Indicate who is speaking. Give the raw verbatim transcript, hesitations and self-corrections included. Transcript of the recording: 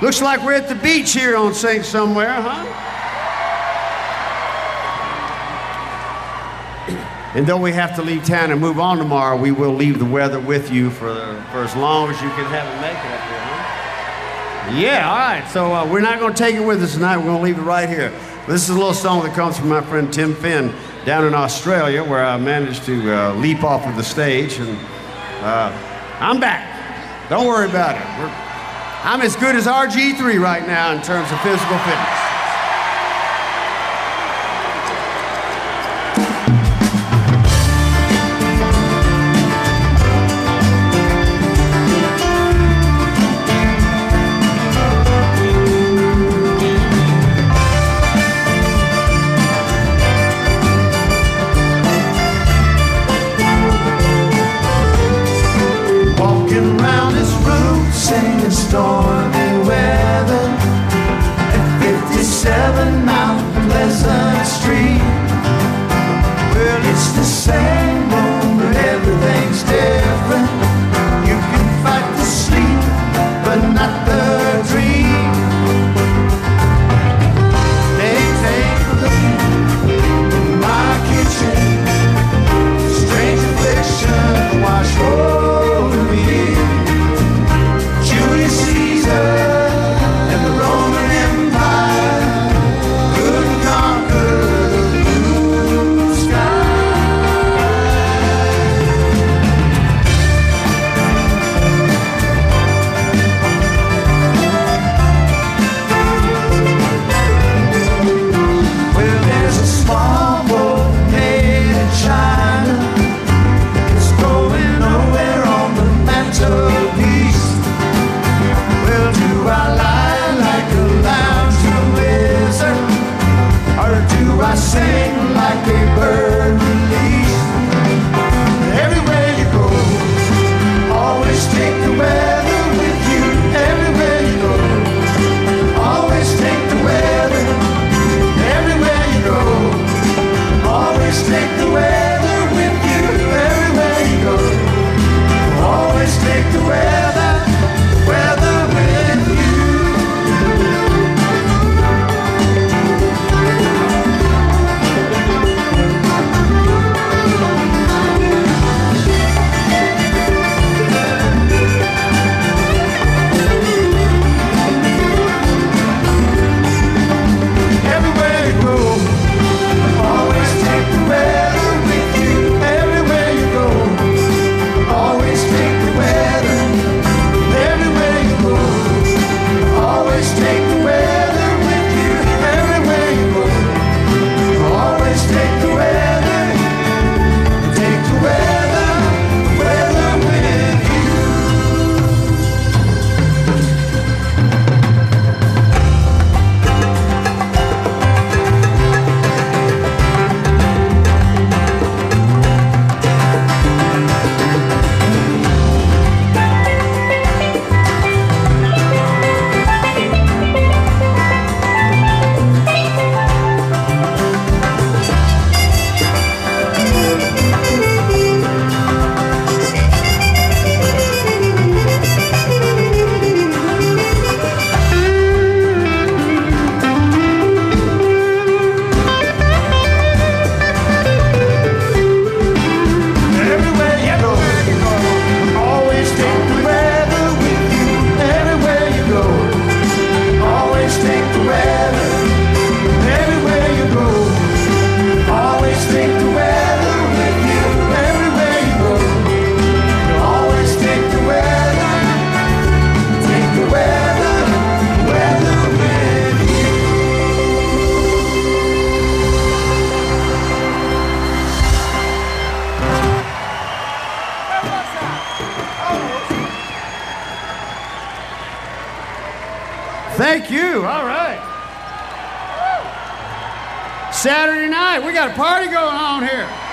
Speaker 1: Looks like we're at the beach here on Saint Somewhere, huh? And though we have to leave town and move on tomorrow, we will leave the weather with you for, for as long as you can have it make it up here, huh? Yeah, all right. So uh, we're not going to take it with us tonight. We're going to leave it right here. This is a little song that comes from my friend Tim Finn down in Australia, where I managed to uh, leap off of the stage. And uh, I'm back. Don't worry about it. We're, I'm as good as R G three right now in terms of physical fitness.
Speaker 2: Stormy weather at fifty-seven Mount Pleasant Street. Well, it's the same room, but everything's different. You can fight the sleep, but not the dream. They take a look in my kitchen. Strange affliction wash over me. Julius Caesar and the Roman Empire couldn't conquer the blue sky. Well, there's a small boat made in China. It's going nowhere on the mantelpiece. Do I lie like a lounge wizard, or do I sing like a bird released? Everywhere you go, always take the weather with you. Everywhere you go, always take the weather. Everywhere you go, always take the weather with you. Everywhere you go, always take the weather. Weather.
Speaker 1: Thank you. All right. Saturday night, we got a party going on here.